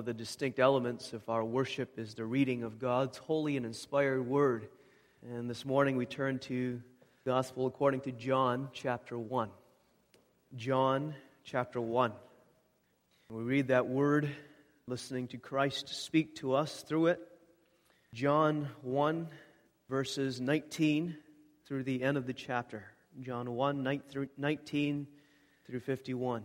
of the distinct elements of our worship is the reading of God's holy and inspired Word. And this morning we turn to the Gospel according to John chapter 1. John chapter 1. We read that Word, listening to Christ speak to us through it. John 1, verses 19 through the end of the chapter. John 1, 19 through 51.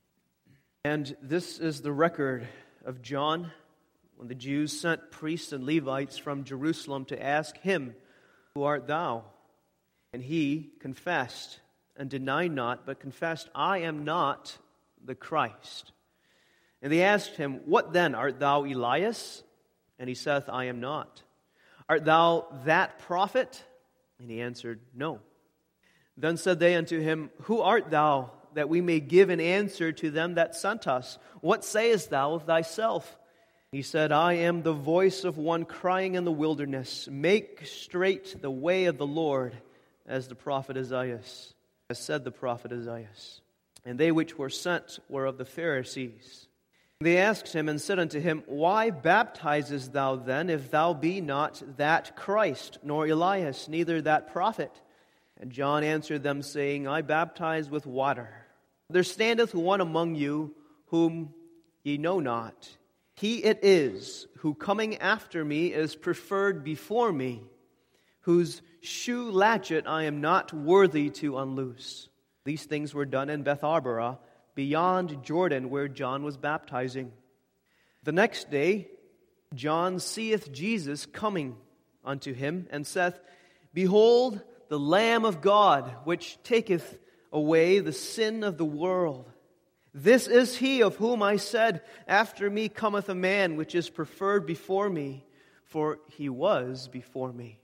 And this is the record of John when the Jews sent priests and Levites from Jerusalem to ask him, "Who art thou?" And he confessed and denied not, but confessed, "I am not the Christ." And they asked him, "What then? Art thou Elias?" And he saith, "I am not." "Art thou that prophet?" And he answered, "No." Then said they unto him, "Who art thou, that we may give an answer to them that sent us? What sayest thou of thyself?" He said, "I am the voice of one crying in the wilderness, make straight the way of the Lord, as the prophet Isaiah, as said the prophet Isaiah. And they which were sent were of the Pharisees. They asked him and said unto him, "Why baptizest thou then, if thou be not that Christ, nor Elias, neither that prophet?" And John answered them, saying, "I baptize with water. There standeth one among you, whom ye know not. He it is, who coming after me is preferred before me, whose shoe latchet I am not worthy to unloose." These things were done in Bethabara, beyond Jordan, where John was baptizing. The next day John seeth Jesus coming unto him, and saith, "Behold, the Lamb of God, which taketh away the sin of the world. This is he of whom I said, After me cometh a man which is preferred before me, for he was before me.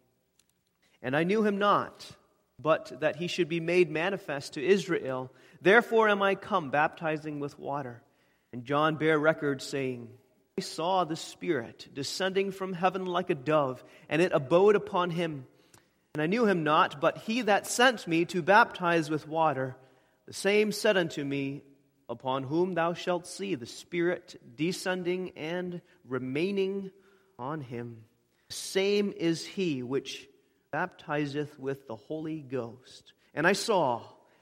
And I knew him not, but that he should be made manifest to Israel. Therefore am I come, baptizing with water." And John bare record, saying, "I saw the Spirit descending from heaven like a dove, and it abode upon him. And I knew him not, but he that sent me to baptize with water, the same said unto me, Upon whom thou shalt see the Spirit descending and remaining on him, the same is he which baptizeth with the Holy Ghost. And I saw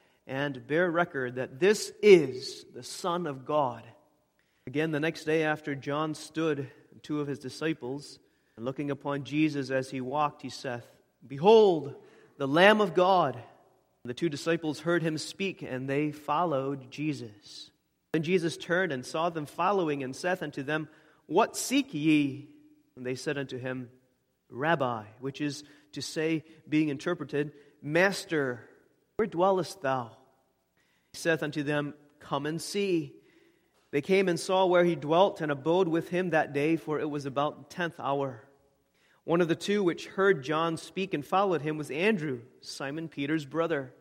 and bear record that this is the Son of God." Again, the next day after John stood, two of his disciples, and looking upon Jesus as he walked, he saith, "Behold, the Lamb of God." The two disciples heard him speak, and they followed Jesus. Then Jesus turned and saw them following, and saith unto them, "What seek ye?" And they said unto him, "Rabbi," which is to say, being interpreted, "Master, where dwellest thou?" He saith unto them, "Come and see." They came and saw where he dwelt, and abode with him that day, for it was about the 10th hour. One of the two which heard John speak and followed him was Andrew, Simon Peter's brother.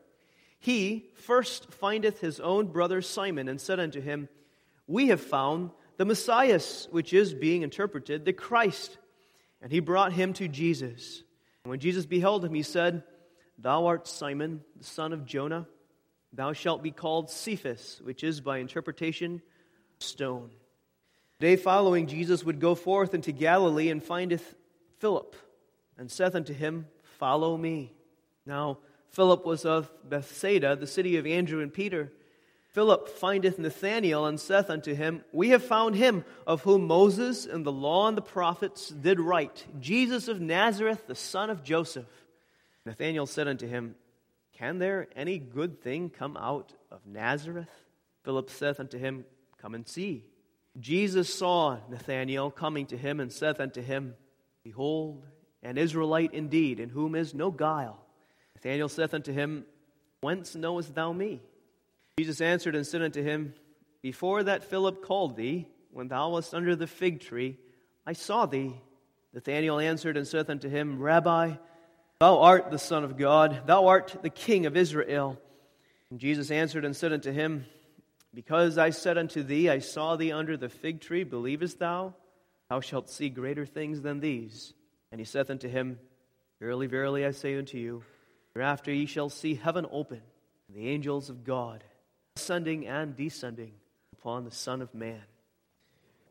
He first findeth his own brother Simon, and said unto him, "We have found the Messiah," which is, being interpreted, the Christ. And he brought him to Jesus. And when Jesus beheld him, he said, "Thou art Simon, the son of Jonah. Thou shalt be called Cephas," which is, by interpretation, stone. The day following, Jesus would go forth into Galilee, and findeth Philip, and saith unto him, "Follow me." Now Philip was of Bethsaida, the city of Andrew and Peter. Philip findeth Nathanael, and saith unto him, "We have found him, of whom Moses and the law and the prophets did write, Jesus of Nazareth, the son of Joseph." Nathanael said unto him, "Can there any good thing come out of Nazareth?" Philip saith unto him, "Come and see." Jesus saw Nathanael coming to him, and saith unto him, "Behold, an Israelite indeed, in whom is no guile." Nathanael saith unto him, "Whence knowest thou me?" Jesus answered and said unto him, "Before that Philip called thee, when thou wast under the fig tree, I saw thee." Nathanael answered and saith unto him, "Rabbi, thou art the Son of God, thou art the King of Israel." And Jesus answered and said unto him, "Because I said unto thee, I saw thee under the fig tree, believest thou? Thou shalt see greater things than these." And he saith unto him, "Verily, verily, I say unto you, hereafter ye shall see heaven open, and the angels of God ascending and descending upon the Son of Man."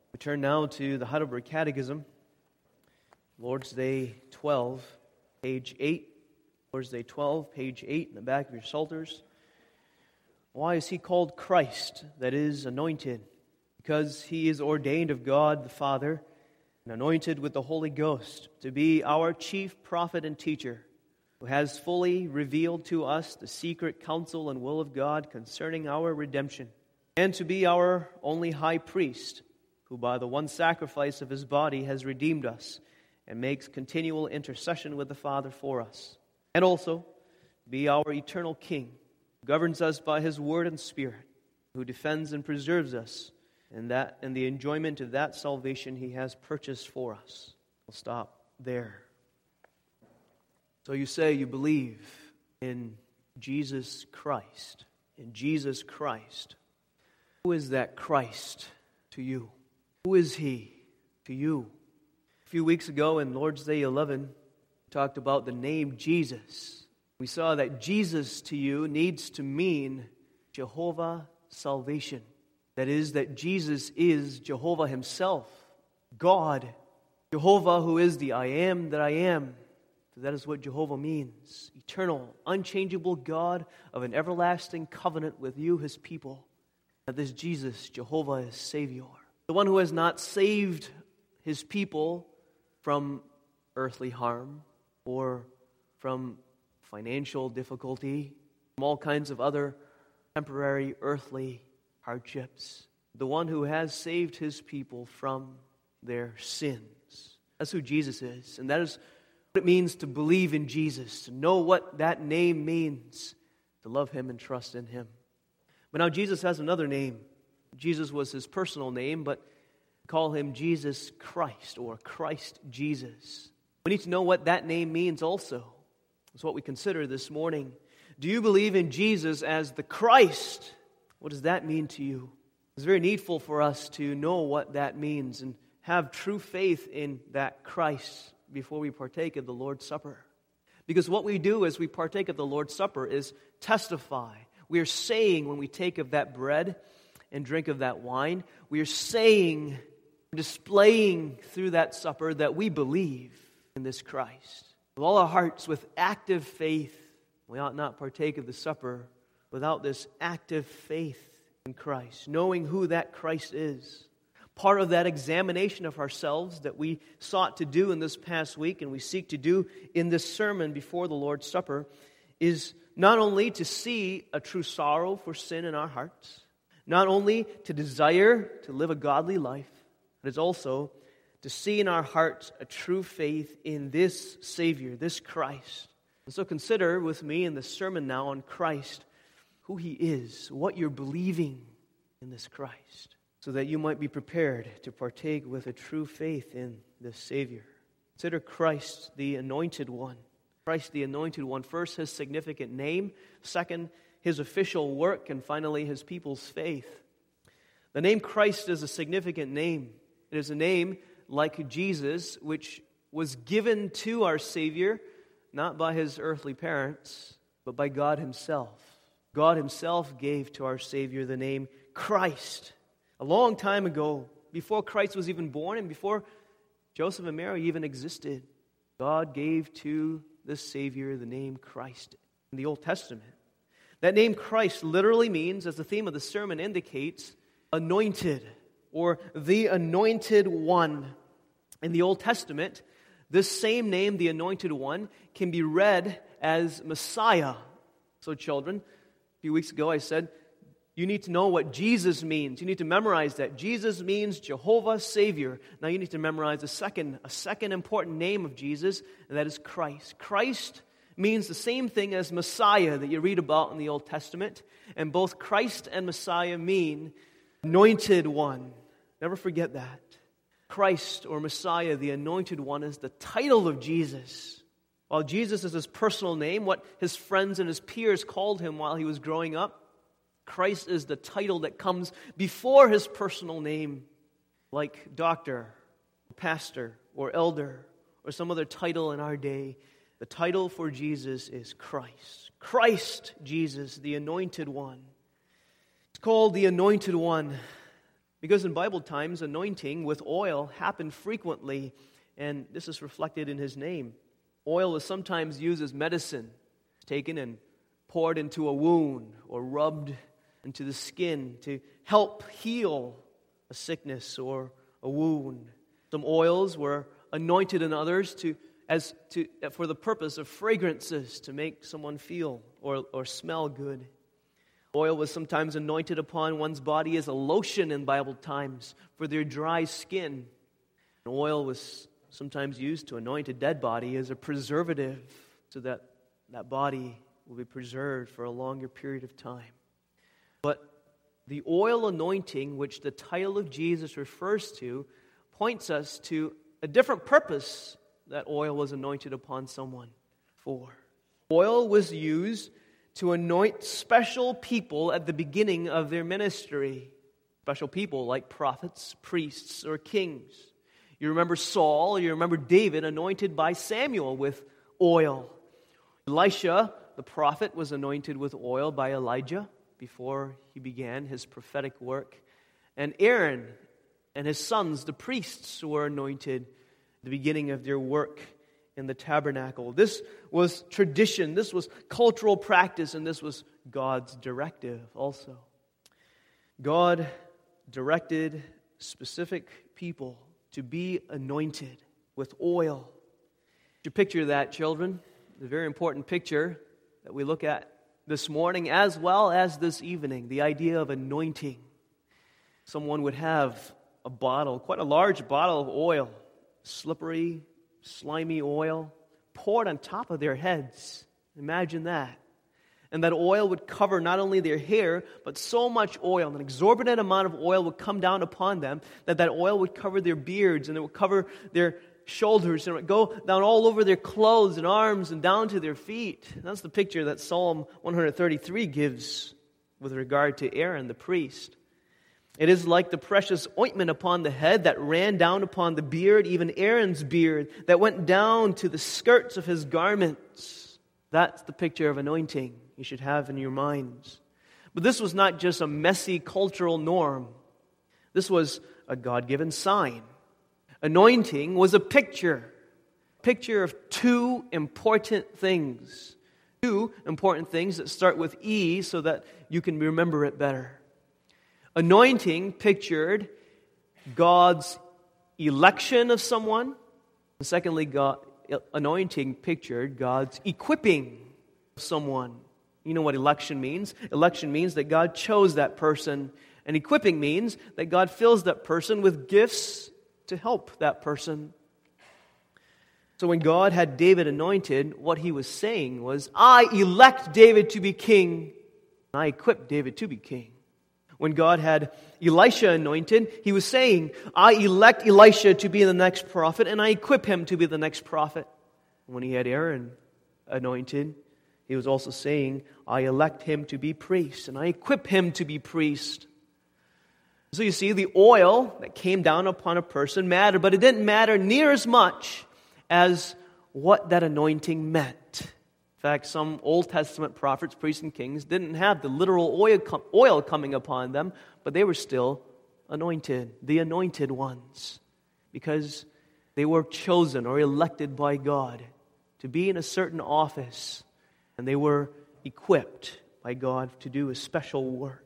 We turn now to the Heidelberg Catechism, Lord's Day 12, page 8. Lord's Day 12, page 8 in the back of your Psalters. Why is he called Christ, that is, anointed? Because he is ordained of God the Father and anointed with the Holy Ghost to be our chief prophet and teacher, who has fully revealed to us the secret counsel and will of God concerning our redemption, and to be our only high priest, who by the one sacrifice of his body has redeemed us and makes continual intercession with the Father for us, and also be our eternal King, who governs us by his word and Spirit, who defends and preserves us in the enjoyment of that salvation he has purchased for us. We'll stop there. So you say you believe in Jesus Christ. In Jesus Christ. Who is that Christ to you? Who is he to you? A few weeks ago in Lord's Day 11, we talked about the name Jesus. We saw that Jesus to you needs to mean Jehovah salvation. That is, that Jesus is Jehovah himself, God, Jehovah who is the I am that I am. So that is what Jehovah means. Eternal, unchangeable God of an everlasting covenant with you, his people. That this Jesus, Jehovah, is Savior. The one who has not saved his people from earthly harm or from financial difficulty, from all kinds of other temporary earthly hardships. The one who has saved his people from their sins. That's who Jesus is. And that is what it means to believe in Jesus, to know what that name means, to love him and trust in him. But now Jesus has another name. Jesus was his personal name, but call him Jesus Christ or Christ Jesus. We need to know what that name means also. That's what we consider this morning. Do you believe in Jesus as the Christ? What does that mean to you? It's very needful for us to know what that means and have true faith in that Christ before we partake of the Lord's Supper. Because what we do as we partake of the Lord's Supper is testify. We are saying when we take of that bread and drink of that wine, we are saying, displaying through that supper that we believe in this Christ. With all our hearts, with active faith, we ought not partake of the supper without this active faith in Christ, knowing who that Christ is. Part of that examination of ourselves that we sought to do in this past week and we seek to do in this sermon before the Lord's Supper is not only to see a true sorrow for sin in our hearts, not only to desire to live a godly life, but it's also to see in our hearts a true faith in this Savior, this Christ. And so consider with me in the sermon now on Christ, who he is, what you're believing in this Christ, so that you might be prepared to partake with a true faith in this Savior. Consider Christ the Anointed One. Christ the Anointed One. First, his significant name. Second, his official work. And finally, his people's faith. The name Christ is a significant name. It is a name like Jesus, which was given to our Savior, not by his earthly parents, but by God himself. God himself gave to our Savior the name Christ. A long time ago, before Christ was even born and before Joseph and Mary even existed, God gave to the Savior the name Christ in the Old Testament. That name Christ literally means, as the theme of the sermon indicates, anointed or the anointed one. In the Old Testament, this same name, the anointed one, can be read as Messiah. So children, a few weeks ago I said, you need to know what Jesus means. You need to memorize that. Jesus means Jehovah Savior. Now you need to memorize a second important name of Jesus, and that is Christ. Christ means the same thing as Messiah that you read about in the Old Testament. And both Christ and Messiah mean anointed one. Never forget that. Christ or Messiah, the anointed one, is the title of Jesus. While Jesus is his personal name, what his friends and his peers called him while he was growing up, Christ is the title that comes before his personal name, like doctor, pastor, or elder, or some other title in our day. The title for Jesus is Christ. Christ Jesus, the anointed one. It's called the anointed one Because in Bible times, anointing with oil happened frequently, and this is reflected in his name. Oil is sometimes used as medicine, taken and poured into a wound or rubbed into the skin to help heal a sickness or a wound. Some oils were anointed in others for the purpose of fragrances, to make someone feel or smell good. Oil was sometimes anointed upon one's body as a lotion in Bible times for their dry skin. And oil was sometimes used to anoint a dead body as a preservative so that that body will be preserved for a longer period of time. But the oil anointing, which the title of Jesus refers to, points us to a different purpose that oil was anointed upon someone for. Oil was used to anoint special people at the beginning of their ministry. Special people like prophets, priests, or kings. You remember Saul, you remember David anointed by Samuel with oil. Elisha, the prophet, was anointed with oil by Elijah before he began his prophetic work. And Aaron and his sons, the priests, were anointed at the beginning of their work in the tabernacle. This was tradition, this was cultural practice, and this was God's directive also. God directed specific people to be anointed with oil. You picture that, children? It's a very important picture that we look at this morning as well as this evening, the idea of anointing. Someone would have a bottle, quite a large bottle of oil, slippery, slimy oil, poured on top of their heads. Imagine that. And that oil would cover not only their hair, but so much oil, an exorbitant amount of oil would come down upon them, that oil would cover their beards, and it would cover their shoulders, and it would go down all over their clothes and arms and down to their feet. That's the picture that Psalm 133 gives with regard to Aaron the priest. It is like the precious ointment upon the head that ran down upon the beard, even Aaron's beard, that went down to the skirts of his garments. That's the picture of anointing you should have in your minds. But this was not just a messy cultural norm. This was a God-given sign. Anointing was a picture of two important things. Two important things that start with E so that you can remember it better. Anointing pictured God's election of someone. And secondly, anointing pictured God's equipping of someone. You know what election means? Election means that God chose that person. And equipping means that God fills that person with gifts to help that person. So when God had David anointed, what he was saying was, I elect David to be king, and I equip David to be king. When God had Elisha anointed, he was saying, I elect Elisha to be the next prophet, and I equip him to be the next prophet. When he had Aaron anointed, he was also saying, I elect him to be priest, and I equip him to be priest. So you see, the oil that came down upon a person mattered, but it didn't matter near as much as what that anointing meant. In fact, some Old Testament prophets, priests, and kings didn't have the literal oil coming upon them, but they were still anointed, the anointed ones, because they were chosen or elected by God to be in a certain office, and they were equipped by God to do a special work.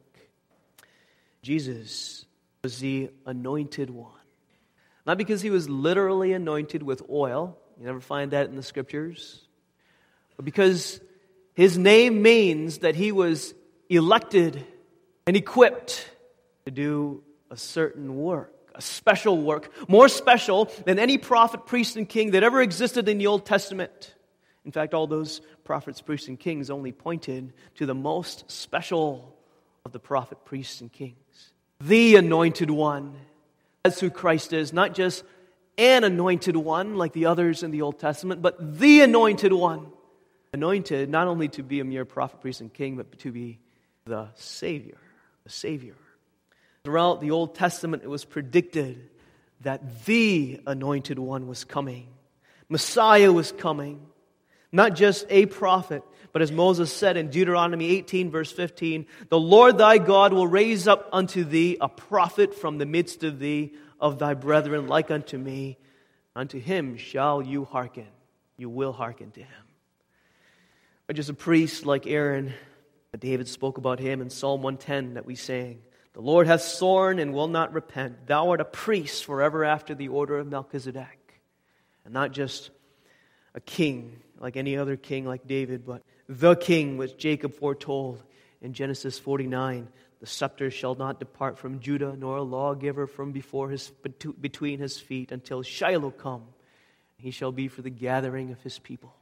Jesus was the anointed one. Not because he was literally anointed with oil. You never find that in the Scriptures. But because his name means that he was elected and equipped to do a certain work, a special work, more special than any prophet, priest, and king that ever existed in the Old Testament. In fact, all those prophets, priests, and kings only pointed to the most special of the prophet, priests, and kings. The anointed one. That's who Christ is. Not just an anointed one like the others in the Old Testament, but the anointed one. Anointed not only to be a mere prophet, priest, and king, but to be the Savior. The Savior. Throughout the Old Testament, it was predicted that the anointed one was coming. Messiah was coming. Not just a prophet, but as Moses said in Deuteronomy 18, verse 15, "The Lord thy God will raise up unto thee a prophet from the midst of thee, of thy brethren, like unto me. Unto him shall you hearken." You will hearken to him. Or just a priest like Aaron, David spoke about him in Psalm 110 that we sang. "The Lord hath sworn and will not repent. Thou art a priest forever after the order of Melchizedek." And not just a king like any other king like David, but the king which Jacob foretold in Genesis 49. "The scepter shall not depart from Judah, nor a lawgiver from between his feet, until Shiloh come. He shall be for the gathering of his people."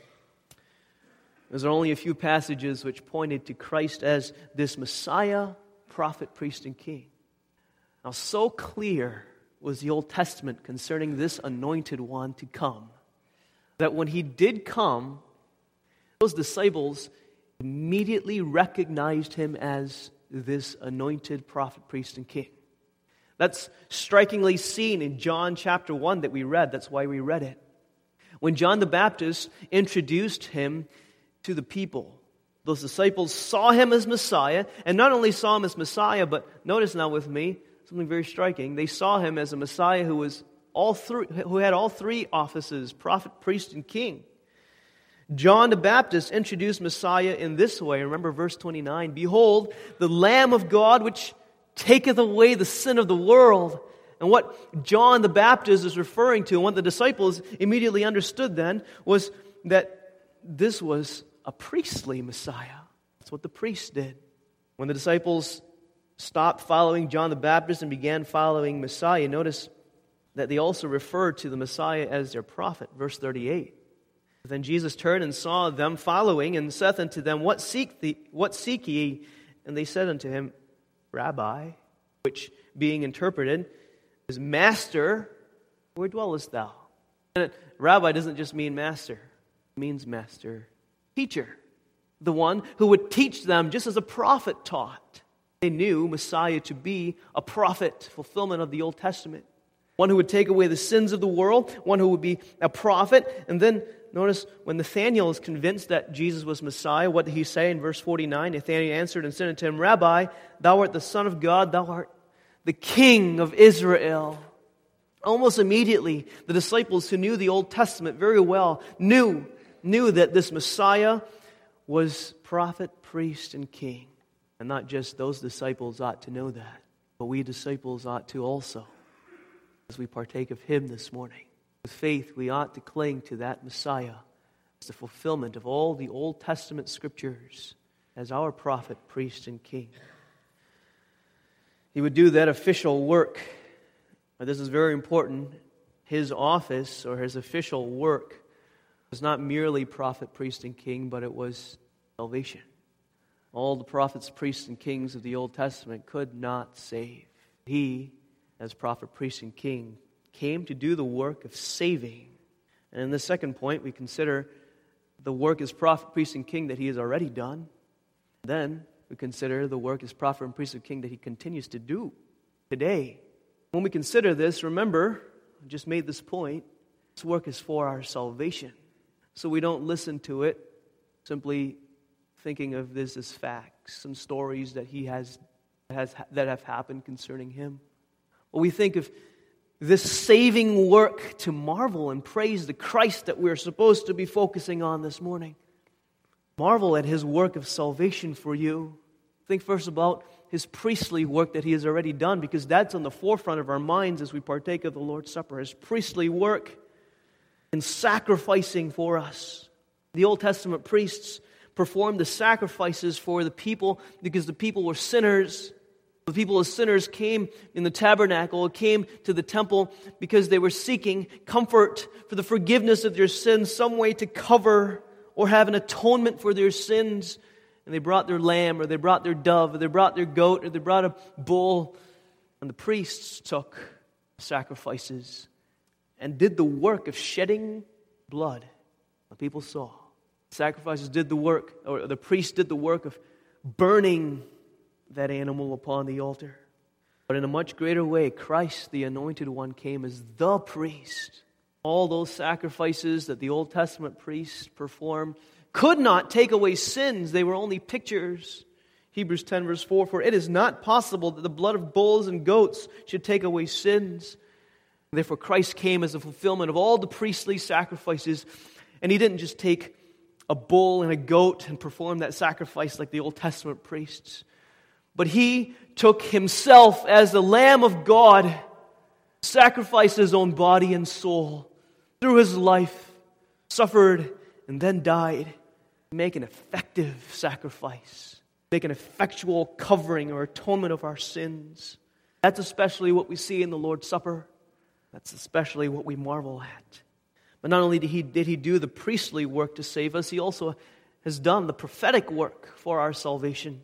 There's only a few passages which pointed to Christ as this Messiah, prophet, priest, and king. Now, so clear was the Old Testament concerning this anointed one to come, that when he did come, those disciples immediately recognized him as this anointed prophet, priest, and king. That's strikingly seen in John chapter 1 that we read. That's why we read it. When John the Baptist introduced him to the people, those disciples saw him as Messiah, and not only saw him as Messiah, but notice now with me, something very striking. They saw him as a Messiah who had all three offices, prophet, priest, and king. John the Baptist introduced Messiah in this way. Remember verse 29, "Behold, the Lamb of God, which taketh away the sin of the world." And what John the Baptist is referring to, and what the disciples immediately understood then, was that this was a priestly Messiah. That's what the priests did. When the disciples stopped following John the Baptist and began following Messiah, notice that they also referred to the Messiah as their prophet. Verse 38. "Then Jesus turned and saw them following, and saith unto them, What seek ye? And they said unto him, Rabbi," which being interpreted is Master, "where dwellest thou?" And Rabbi doesn't just mean master. It means master, teacher. The one who would teach them just as a prophet taught. They knew Messiah to be a prophet, fulfillment of the Old Testament. One who would take away the sins of the world, one who would be a prophet. And then notice when Nathanael is convinced that Jesus was Messiah, what did he say in verse 49? "Nathanael answered and said unto him, Rabbi, thou art the Son of God, thou art the King of Israel." Almost immediately, the disciples who knew the Old Testament very well knew that this Messiah was prophet, priest, and king. And not just those disciples ought to know that, but we disciples ought to also, as we partake of him this morning. With faith, we ought to cling to that Messiah as the fulfillment of all the Old Testament scriptures as our prophet, priest, and king. He would do that official work. Now, this is very important. His office or his official work was not merely prophet, priest, and king, but it was salvation. All the prophets, priests, and kings of the Old Testament could not save. He, as prophet, priest, and king, came to do the work of saving. And in the second point, we consider the work as prophet, priest, and king that he has already done. Then we consider the work as prophet and priest and king that he continues to do today. When we consider this, remember, I just made this point, this work is for our salvation. So we don't listen to it simply thinking of this as facts and stories that that have happened concerning him. But we think of this saving work to marvel and praise the Christ that we're supposed to be focusing on this morning. Marvel at his work of salvation for you. Think first about his priestly work that he has already done, because that's on the forefront of our minds as we partake of the Lord's Supper. His priestly work in sacrificing for us. The Old Testament priests performed the sacrifices for the people because the people were sinners. The people as sinners came in the tabernacle, came to the temple because they were seeking comfort for the forgiveness of their sins, some way to cover or have an atonement for their sins. And they brought their lamb, or they brought their dove, or they brought their goat, or they brought a bull. And the priests took sacrifices and did the work of shedding blood. The people saw. Sacrifices did the work, or the priest did the work of burning that animal upon the altar. But in a much greater way, Christ, the Anointed One, came as the priest All those sacrifices that the Old Testament priests performed could not take away sins. They were only pictures. Hebrews 10 verse 4, for it is not possible that the blood of bulls and goats should take away sins. Therefore Christ came as a fulfillment of all the priestly sacrifices. And He didn't just take a bull and a goat and perform that sacrifice like the Old Testament priests. But He took Himself as the Lamb of God, sacrificed His own body and soul through His life, suffered and then died to make an effective sacrifice, make an effectual covering or atonement of our sins. That's especially what we see in the Lord's Supper. That's especially what we marvel at. But not only did He do the priestly work to save us, He also has done the prophetic work for our salvation.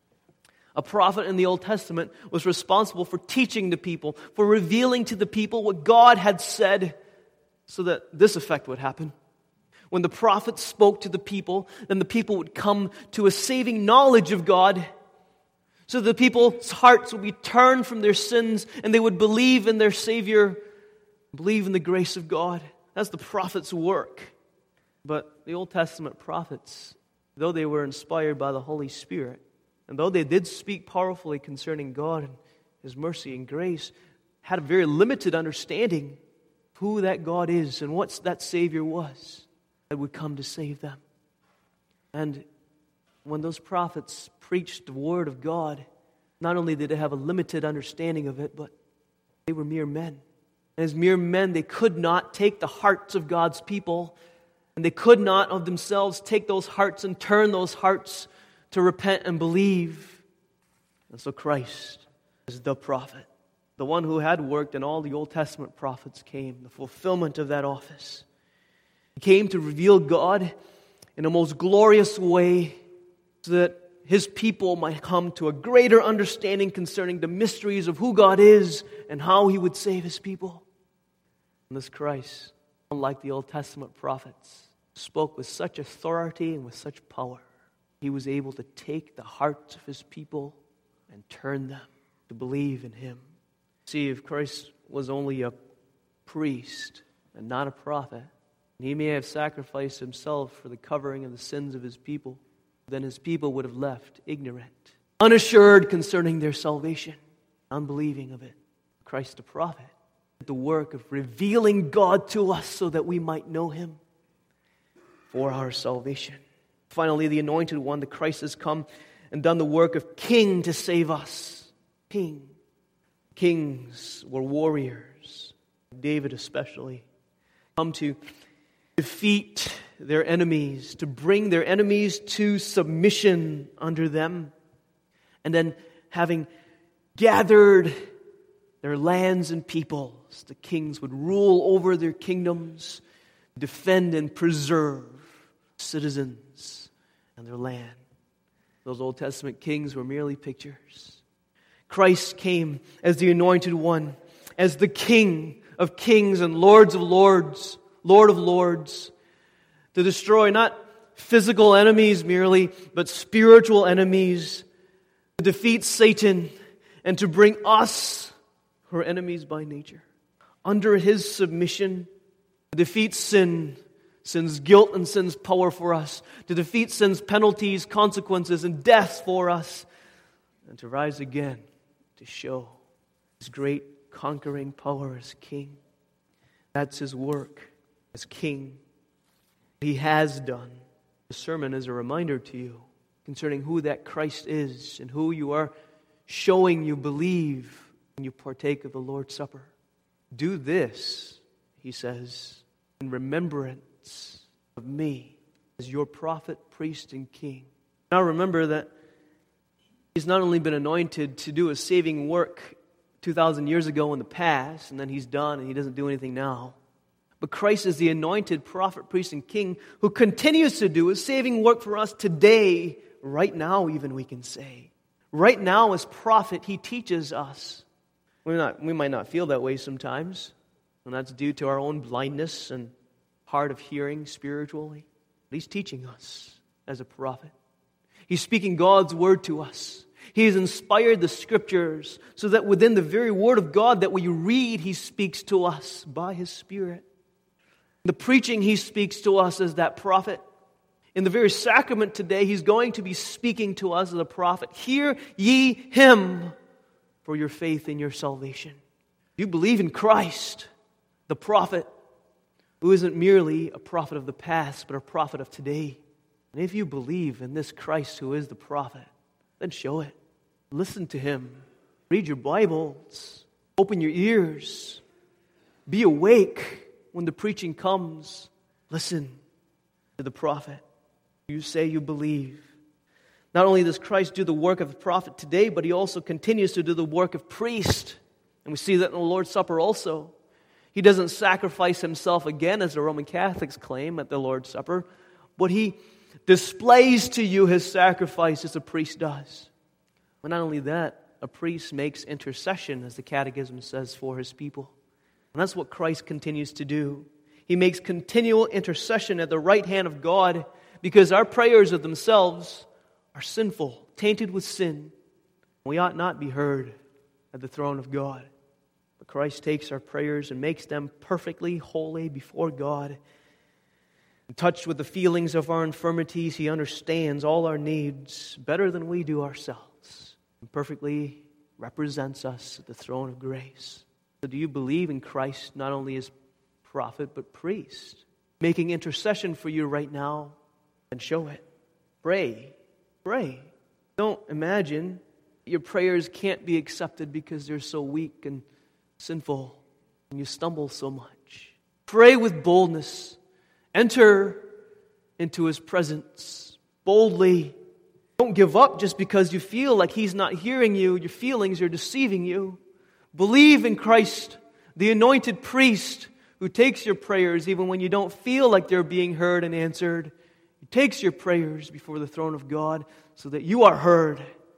A prophet in the Old Testament was responsible for teaching the people, for revealing to the people what God had said, so that this effect would happen. When the prophet spoke to the people, then the people would come to a saving knowledge of God, so the people's hearts would be turned from their sins and they would believe in their Savior, believe in the grace of God. That's the prophet's work. But the Old Testament prophets, though they were inspired by the Holy Spirit, and though they did speak powerfully concerning God and His mercy and grace, had a very limited understanding of who that God is and what that Savior was that would come to save them. And when those prophets preached the Word of God, not only did they have a limited understanding of it, but they were mere men. And as mere men, they could not take the hearts of God's people, and they could not of themselves take those hearts and turn those hearts to repent and believe. And so Christ is the prophet, the one who had worked, and all the Old Testament prophets came, the fulfillment of that office. He came to reveal God in a most glorious way so that His people might come to a greater understanding concerning the mysteries of who God is and how He would save His people. And this Christ, unlike the Old Testament prophets, spoke with such authority and with such power. He was able to take the hearts of His people and turn them to believe in Him. See, if Christ was only a priest and not a prophet, He may have sacrificed Himself for the covering of the sins of His people, then His people would have left ignorant, unassured concerning their salvation, unbelieving of it. Christ the prophet did the work of revealing God to us so that we might know Him for our salvation. Finally, the Anointed One, the Christ, has come and done the work of king to save us. King. Kings were warriors, David especially, come to defeat their enemies, to bring their enemies to submission under them. And then, having gathered their lands and peoples, the kings would rule over their kingdoms, defend and preserve citizens and their land. Those Old Testament kings were merely pictures. Christ came as the Anointed One, as the King of kings and Lords of lords, Lord of lords, to destroy not physical enemies merely, but spiritual enemies, to defeat Satan, and to bring us, who are enemies by nature, under His submission, to defeat sin, sin's guilt and sin's power for us, to defeat sin's penalties, consequences, and death for us, and to rise again to show His great conquering power as King. That's His work as King. He has done. The sermon is a reminder to you concerning who that Christ is and who you are showing you believe when you partake of the Lord's Supper. Do this, He says, in remembrance of me as your prophet, priest, and king. Now remember that He's not only been anointed to do a saving work 2,000 years ago in the past, and then He's done and He doesn't do anything now. But Christ is the anointed prophet, priest, and king who continues to do a saving work for us today, right now even, we can say. Right now as prophet, He teaches us. We might not feel that way sometimes, and that's due to our own blindness and hard of hearing spiritually. But He's teaching us as a prophet. He's speaking God's word to us. He has inspired the Scriptures so that within the very word of God that we read, He speaks to us by His Spirit. The preaching, He speaks to us as that prophet. In the very sacrament today, He's going to be speaking to us as a prophet. Hear ye Him for your faith in your salvation. You believe in Christ, the prophet, who isn't merely a prophet of the past, but a prophet of today. And if you believe in this Christ who is the prophet, then show it. Listen to Him. Read your Bibles. Open your ears. Be awake when the preaching comes. Listen to the prophet. You say you believe. Not only does Christ do the work of the prophet today, but He also continues to do the work of priest. And we see that in the Lord's Supper also. He doesn't sacrifice Himself again, as the Roman Catholics claim at the Lord's Supper, but He displays to you His sacrifice as a priest does. But not only that, a priest makes intercession, as the Catechism says, for his people. And that's what Christ continues to do. He makes continual intercession at the right hand of God, because our prayers of themselves are sinful, tainted with sin. We ought not be heard at the throne of God. But Christ takes our prayers and makes them perfectly holy before God. In touch with the feelings of our infirmities, He understands all our needs better than we do ourselves, and perfectly represents us at the throne of grace. So do you believe in Christ not only as prophet, but priest, making intercession for you right now? And show it. Pray. Pray. Don't imagine your prayers can't be accepted because they're so weak and sinful and you stumble so much. Pray with boldness. Enter into His presence boldly. Don't give up just because you feel like He's not hearing you. Your feelings are deceiving you. Believe in Christ, the anointed priest who takes your prayers even when you don't feel like they're being heard and answered. He takes your prayers before the throne of God so that you are heard,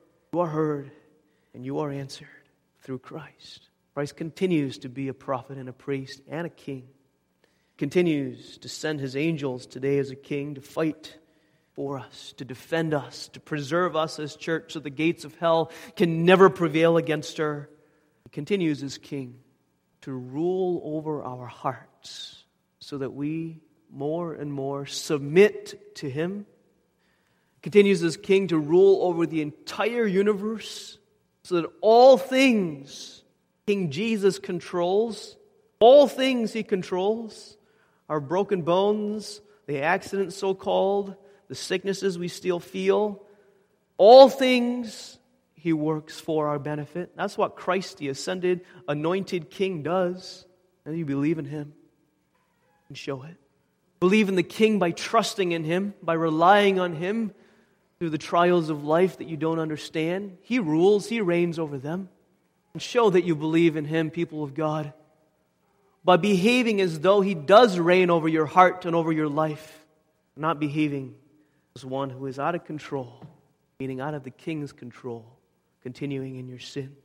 and you are answered through Christ. Christ continues to be a prophet and a priest and a king. Continues to send His angels today as a king to fight for us, to defend us, to preserve us as church so the gates of hell can never prevail against her. He continues as king to rule over our hearts so that we more and more submit to Him. Continues as king to rule over the entire universe so that all things King Jesus controls, all things He controls, our broken bones, the accidents so-called, the sicknesses we still feel, all things He works for our benefit. That's what Christ, the ascended, anointed King, does. And you believe in Him and show it. Believe in the King by trusting in Him, by relying on Him through the trials of life that you don't understand. He rules, He reigns over them. And show that you believe in Him, people of God, by behaving as though He does reign over your heart and over your life, not behaving as one who is out of control, meaning out of the King's control, continuing in your sin.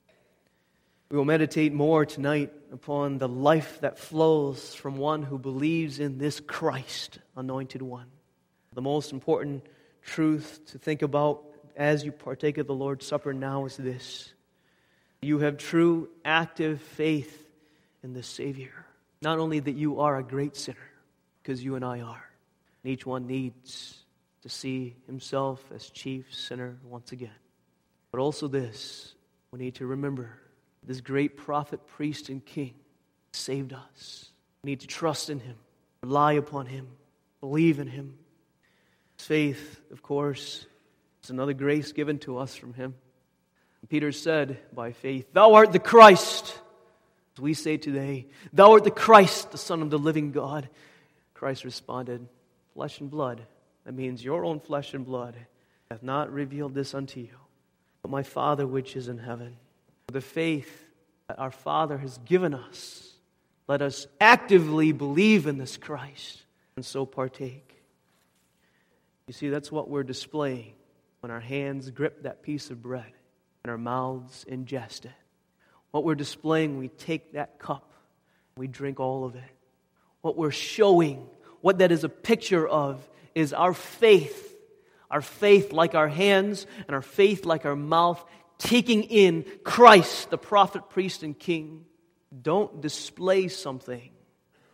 We will meditate more tonight upon the life that flows from one who believes in this Christ, anointed one. The most important truth to think about as you partake of the Lord's Supper now is this. You have true, active faith in the Savior. Not only that you are a great sinner, because you and I are. And each one needs to see himself as chief sinner once again. But also this, we need to remember this great prophet, priest, and king saved us. We need to trust in Him, rely upon Him, believe in Him. Faith, of course, is another grace given to us from Him. Peter said, by faith, "Thou art the Christ." As we say today, "Thou art the Christ, the Son of the living God." Christ responded, "Flesh and blood," that means your own flesh and blood, "hath not revealed this unto you, but my Father which is in heaven." The faith that our Father has given us, let us actively believe in this Christ and so partake. You see, that's what we're displaying when our hands grip that piece of bread and our mouths ingest it. What we're displaying, we take that cup, we drink all of it. What we're showing, what that is a picture of, is our faith. Our faith like our hands and our faith like our mouth, taking in Christ, the prophet, priest, and king. Don't display something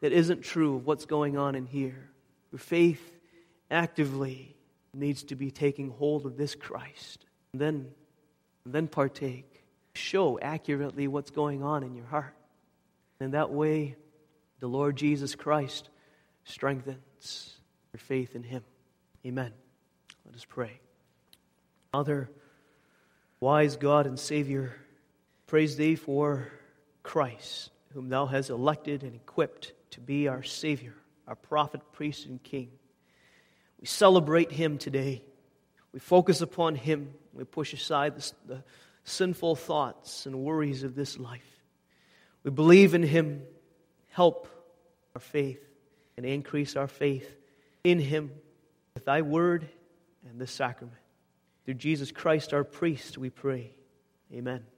that isn't true of what's going on in here. Your faith actively needs to be taking hold of this Christ. And then partake. Show accurately what's going on in your heart. And that way, the Lord Jesus Christ strengthens your faith in Him. Amen. Let us pray. Father, wise God and Savior, praise Thee for Christ, whom Thou hast elected and equipped to be our Savior, our prophet, priest, and King. We celebrate Him today. We focus upon Him. We push aside the sinful thoughts and worries of this life. We believe in Him. Help our faith and increase our faith in Him with Thy word and this sacrament. Through Jesus Christ, our priest, we pray. Amen.